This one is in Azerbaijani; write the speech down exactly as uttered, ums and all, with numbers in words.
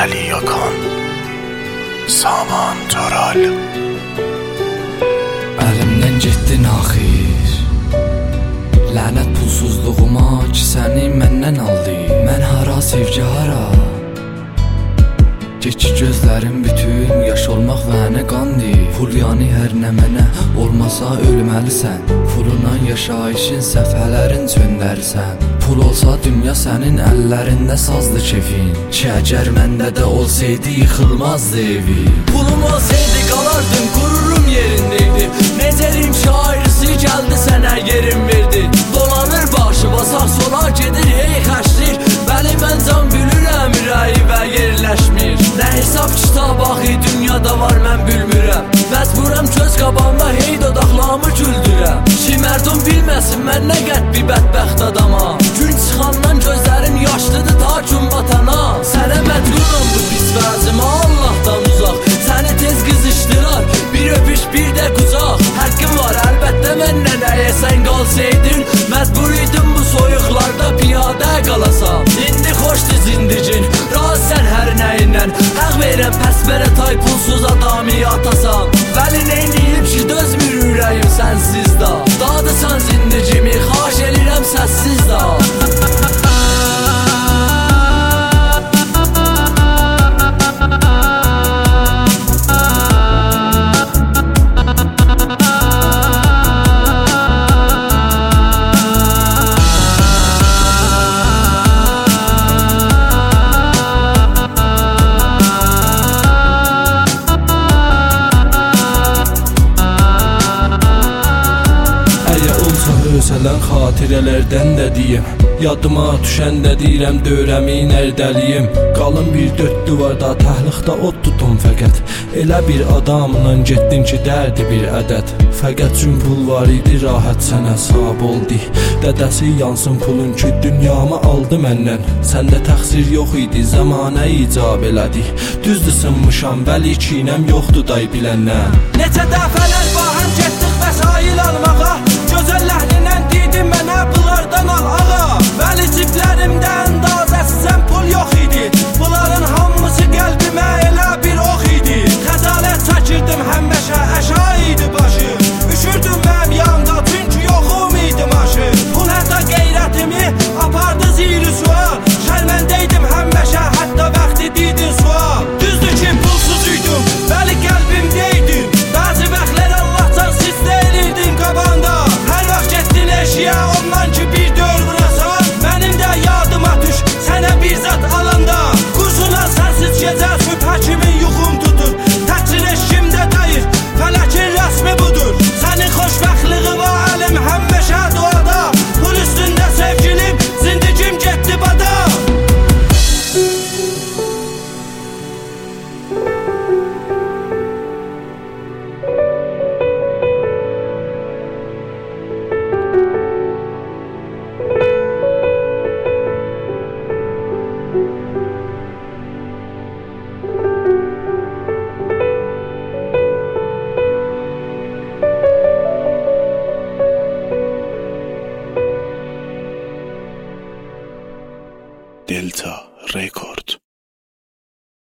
Əli Yakan, Saman Toral. Əlimdən getdi naxir, lənət pulsuzluğuma ki səni məndən aldı. Mən hara, sevgi hara? Get ki gözlərim bütün yaş olmaq vənə qandı. Pul yani hər nə mənə olmasa ölməlisən. Puluna yaşayışın səfhələrin çöndərsən. Pul olsa dünya sənin əllərində sazlı kefin. Ki əgər məndə də olsaydı yıxılmazdı evi. Pulum olsaydı qalardım qururum yerindeydi. Necəlim şairisi gəldi sənə yerim verdi. Dolanır başı basaq sola gedir hey xəşlir. Bəli mən can bilirəm ürəyi və yerləşmir. Nə hesab kitab axı dünyada var mən bilmirəm. Məcburam göz qabağımda hey dodaqlarımı güldürəm. Ki mərdum bilməsin mən nə qəd bir bədbəxt adama. Gün çıxandan gözlərim yaşlıdır ta gün batana. Sənə məcburam bu pis vəzimə Allahdan uzaq. Səni tez qızışdırar bir öpüş bir də qucaq. Həqqim var əlbəttə məndən əgər sən qalsaydın. Məcbur idim bu soyuqlarda piyadə qalasam. İndi xoşdur zindicin razı sən hər nəyindən. Həq verəm pəs verə tay pulsuz adamı atasan. Vəli neyniyim ki dözmür ürəyim sənsiz da. Dadısan zindicimi xaş elirəm səssiz da. Ölsələn xatirələrdən də deyim. Yadıma düşən də deyirəm dörəmi nərdəliyim. Qalın bir dörd duvarda təhliqdə od tutum fəqət. Elə bir adamla getdin ki dərdi bir ədəd. Fəqət üçün pul var idi rahat sənə sahib oldu. Dədəsi yansın pulun ki dünyamı aldı məndən. Səndə təqsir yox idi zamanə icab elədi. Düzdür sınmışam vəli kinəm yoxdur day biləndən. Neçə dəfələr bahəm getdik vəsail almağa. Gözəl ləhnindən dedim mənə bunlardan al ağa. Vəli ciblərimdən dazəsizən pul yox idi. Bunların hamısı qəlbimə elə bir ox idi. Xəcalət çəkirdim həmişə əşa idi başı. Üşürdüm mənim yanımda çünki yoxum idi maşı. Pul hətta qeyrətimi apardı ziri sual. Şərməndəydim həmişə hətta vaxtı dedin sual. Düzdür ki pulsuz idim vəli qəlbimdəydim. Bəzi vaxtlar Allah can sizdə elirdim qabanda. Eşiyə ondan ki bir dör vurasan. Mənim də yadıma düş sənə bir zat alanda. Quzulan sənsiz gecə sübhə kimin yuxum tutur. Təqsir eşkimdə dayır fələkin rəsmi budur. Sənin xoşbəxtliği var əlim həmişə duada. Pul üstündə sevgilim zindigim getdi bada. Delta Record.